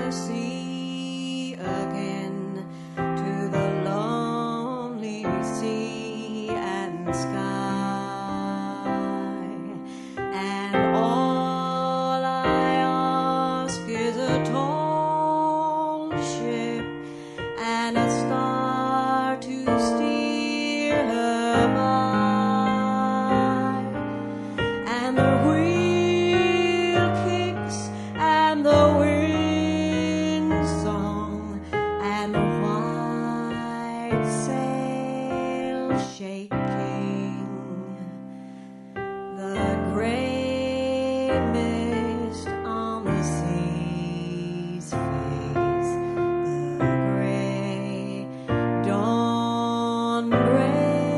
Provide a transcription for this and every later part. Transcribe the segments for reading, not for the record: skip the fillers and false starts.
the sea again, to the lonely sea and sky. And all I ask is a tall ship and a star to steer her by. And the wheel kicks and the wind song and the white sail shaking, the gray mist on the sea's face, the gray dawn breaking.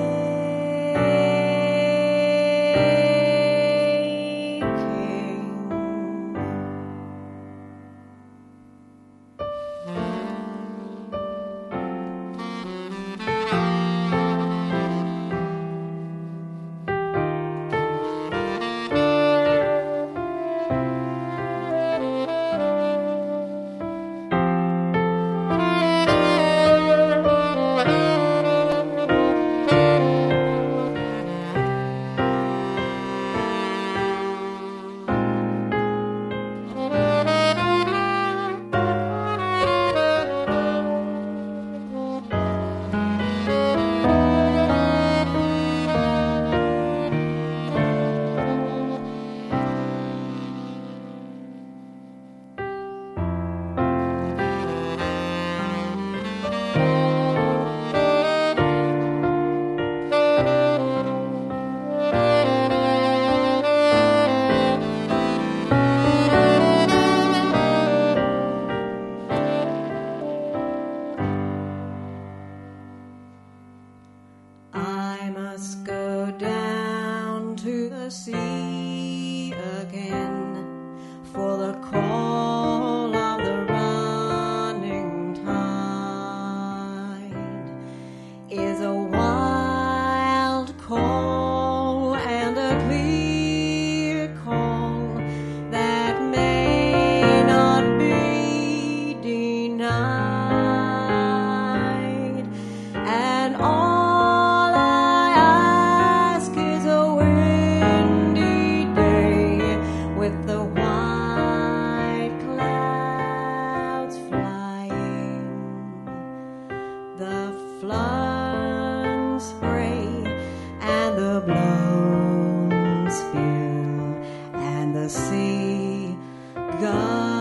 I must go down to the sea again, for the call of the running tide is a wild call and a clear call that may not be denied. And all with the white clouds flying, the flood spray and the blown spew, and the sea gone.